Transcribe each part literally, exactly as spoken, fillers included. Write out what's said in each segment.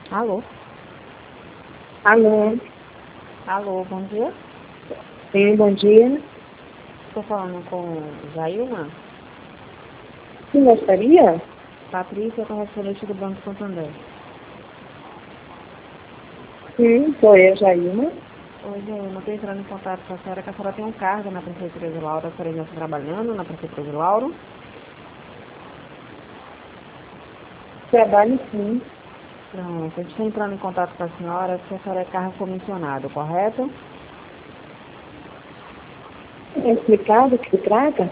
Alô? Alô? Alô, bom dia. Sim, bom dia. Estou falando com Jailma. Quem gostaria? Patrícia, correspondente do Banco Santander. Sim, sou eu, Jailma. Oi, Jailma, estou entrando em contato com a senhora, que a senhora tem um cargo na Prefeitura de Lauro. A senhora já está trabalhando na Prefeitura de Lauro? Trabalho sim. Pronto, a gente está entrando em contato com a senhora, porque a senhora é cargo comissionado, correto? É explicado o que se trata?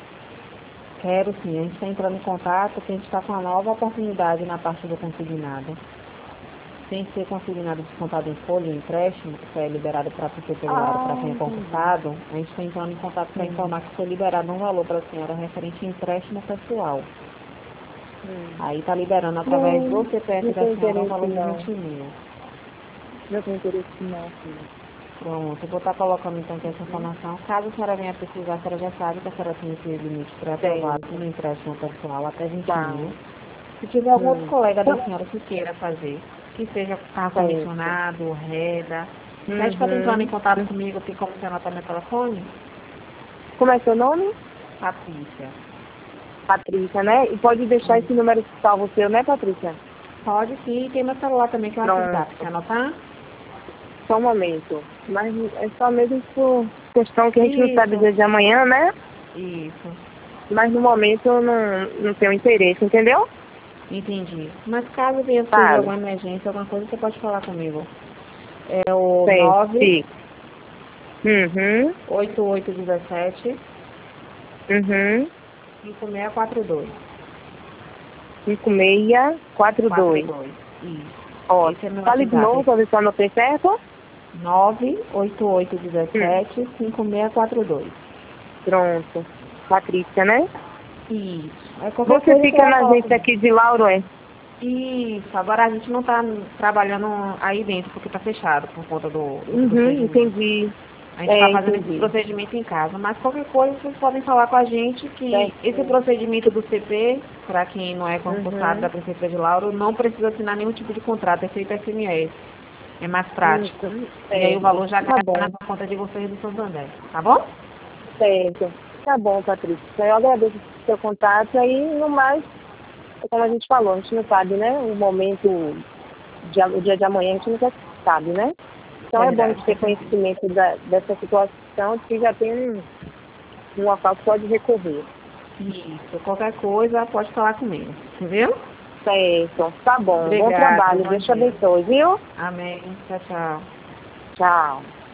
Quero sim, a gente está entrando em contato porque a gente está com uma nova oportunidade na parte do consignado. Sem ser consignado descontado em folha, em empréstimo, que é liberado para a Prefeitura de Lauro para quem é concursado, a gente está entrando em contato para informar que foi liberado um valor para a senhora referente a empréstimo pessoal. Hum. Aí está liberando através Não, do C P F não da tenho senhora um interesse valor de não. vinte mil. Não tenho interesse não, filho. Pronto, eu vou estar colocando então aqui essa informação. Caso a senhora venha precisar, a senhora já sabe que a senhora tem esse limite pré-aprovado Tem. no empréstimo pessoal até vinte Tá. mil. Se tiver algum outro Hum. colega da senhora que queira fazer, que seja carro Certo. comissionado, reda, pede para entrar em Uhum. contato comigo, tem como você anotar meu telefone? Como é seu nome? Patrícia. Patrícia, né? E pode deixar Hum. esse número salvo seu, né, Patrícia? Pode sim, tem meu celular também, que é o WhatsApp. Quer Pronto. anotar? Só um momento. Mas é só mesmo por questão que a gente não sabe Isso, dia de amanhã, né? isso. Mas no momento eu não, não tenho interesse, entendeu? Entendi. Mas caso venha surgir Fale. alguma emergência, alguma coisa, você pode falar comigo. É o Certo, nove sim. Uhum, oito oito um sete uhum. cinco seis quatro dois. cinco seis quatro quatro dois. dois. Isso. Ó, Esse é meu fale de WhatsApp. novo pra ver se eu anotei certo. nove oito oito um Hum, sete cinco seis quatro dois. pronto. Patrícia, né? Isso. Aí qualquer Você coisa você fica vai na falar agência comigo. aqui de Lauro, é? Isso. Agora a gente não está trabalhando aí dentro porque está fechado por conta do, do Uhum, procedimento. entendi. A gente está É, fazendo esse entendi. procedimento em casa, mas qualquer coisa vocês podem falar com a gente que esse Certo. procedimento do C P, para quem não é concursado da Uhum. Prefeitura de Lauro, não precisa assinar nenhum tipo de contrato, é feito S M S. É mais prático. Uhum. E aí o Certo. valor já Tá cai na bom, conta de vocês do Santander, tá bom? certo. Tá bom, Patrícia. Eu agradeço o seu contato aí, no mais, como a gente falou, a gente não sabe, né? O momento, de, o dia de amanhã, a gente nunca sabe, né? Então é bom a Verdade, gente com ter certeza. conhecimento da, dessa situação, que já tem um, um local que pode recorrer. Isso. Qualquer coisa pode falar comigo, viu? Certo. Tá bom. Bom Obrigada, trabalho. bom Deus te dia. abençoe, viu? Amém. Tchau, tchau. Tchau.